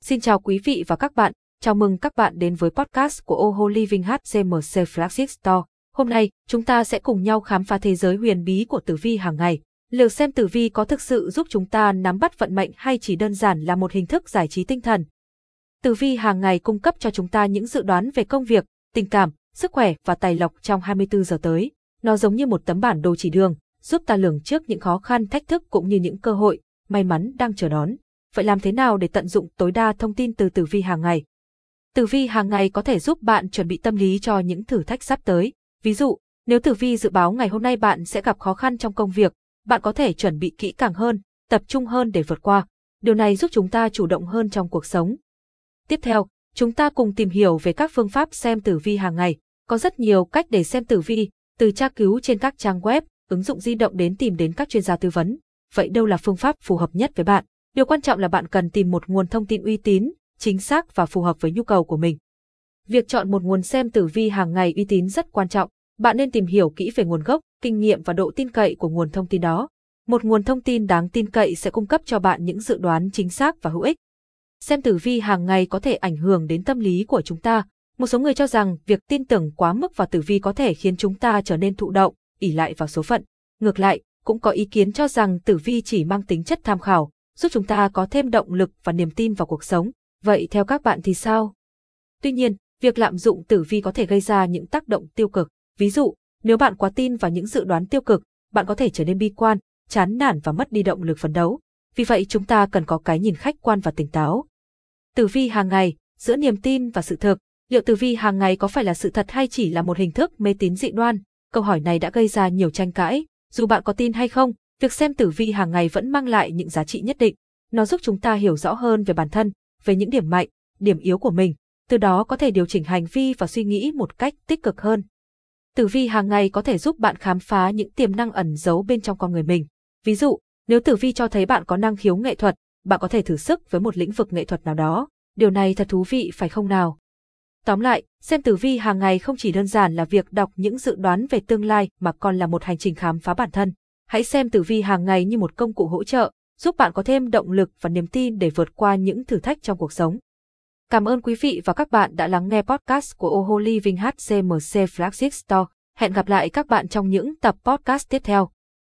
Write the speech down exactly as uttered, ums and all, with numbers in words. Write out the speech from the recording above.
Xin chào quý vị và các bạn, chào mừng các bạn đến với podcast của Oho Living hát xê em xê Flagship Store. Hôm nay, chúng ta sẽ cùng nhau khám phá thế giới huyền bí của tử vi hàng ngày. Liệu xem tử vi có thực sự giúp chúng ta nắm bắt vận mệnh hay chỉ đơn giản là một hình thức giải trí tinh thần? Tử vi hàng ngày cung cấp cho chúng ta những dự đoán về công việc, tình cảm, sức khỏe và tài lộc trong hai mươi tư giờ tới. Nó giống như một tấm bản đồ chỉ đường, giúp ta lường trước những khó khăn, thách thức cũng như những cơ hội, may mắn đang chờ đón. Vậy làm thế nào để tận dụng tối đa thông tin từ tử vi hàng ngày? Tử vi hàng ngày có thể giúp bạn chuẩn bị tâm lý cho những thử thách sắp tới. Ví dụ, nếu tử vi dự báo ngày hôm nay bạn sẽ gặp khó khăn trong công việc, bạn có thể chuẩn bị kỹ càng hơn, tập trung hơn để vượt qua. Điều này giúp chúng ta chủ động hơn trong cuộc sống. Tiếp theo, chúng ta cùng tìm hiểu về các phương pháp xem tử vi hàng ngày. Có rất nhiều cách để xem tử vi, từ tra cứu trên các trang web, ứng dụng di động đến tìm đến các chuyên gia tư vấn. Vậy đâu là phương pháp phù hợp nhất với bạn? Điều quan trọng là bạn cần tìm một nguồn thông tin uy tín, chính xác và phù hợp với nhu cầu của mình. Việc chọn một nguồn xem tử vi hàng ngày uy tín rất quan trọng. Bạn nên tìm hiểu kỹ về nguồn gốc, kinh nghiệm và độ tin cậy của nguồn thông tin đó. Một nguồn thông tin đáng tin cậy sẽ cung cấp cho bạn những dự đoán chính xác và hữu ích. Xem tử vi hàng ngày có thể ảnh hưởng đến tâm lý của chúng ta. Một số người cho rằng việc tin tưởng quá mức vào tử vi có thể khiến chúng ta trở nên thụ động, ỷ lại vào số phận. Ngược lại, cũng có ý kiến cho rằng tử vi chỉ mang tính chất tham khảo, giúp chúng ta có thêm động lực và niềm tin vào cuộc sống. Vậy theo các bạn thì sao? Tuy nhiên, việc lạm dụng tử vi có thể gây ra những tác động tiêu cực. Ví dụ, nếu bạn quá tin vào những dự đoán tiêu cực, bạn có thể trở nên bi quan, chán nản và mất đi động lực phấn đấu. Vì vậy chúng ta cần có cái nhìn khách quan và tỉnh táo. Tử vi hàng ngày, giữa niềm tin và sự thực. Liệu tử vi hàng ngày có phải là sự thật hay chỉ là một hình thức mê tín dị đoan? Câu hỏi này đã gây ra nhiều tranh cãi. Dù bạn có tin hay không, việc xem tử vi hàng ngày vẫn mang lại những giá trị nhất định. Nó giúp chúng ta hiểu rõ hơn về bản thân, về những điểm mạnh, điểm yếu của mình, từ đó có thể điều chỉnh hành vi và suy nghĩ một cách tích cực hơn. Tử vi hàng ngày có thể giúp bạn khám phá những tiềm năng ẩn giấu bên trong con người mình. Ví dụ, nếu tử vi cho thấy bạn có năng khiếu nghệ thuật, bạn có thể thử sức với một lĩnh vực nghệ thuật nào đó. Điều này thật thú vị phải không nào? Tóm lại, xem tử vi hàng ngày không chỉ đơn giản là việc đọc những dự đoán về tương lai mà còn là một hành trình khám phá bản thân. Hãy xem tử vi hàng ngày như một công cụ hỗ trợ, giúp bạn có thêm động lực và niềm tin để vượt qua những thử thách trong cuộc sống. Cảm ơn quý vị và các bạn đã lắng nghe podcast của Oho Living hát xê em xê Flagship Store. Hẹn gặp lại các bạn trong những tập podcast tiếp theo.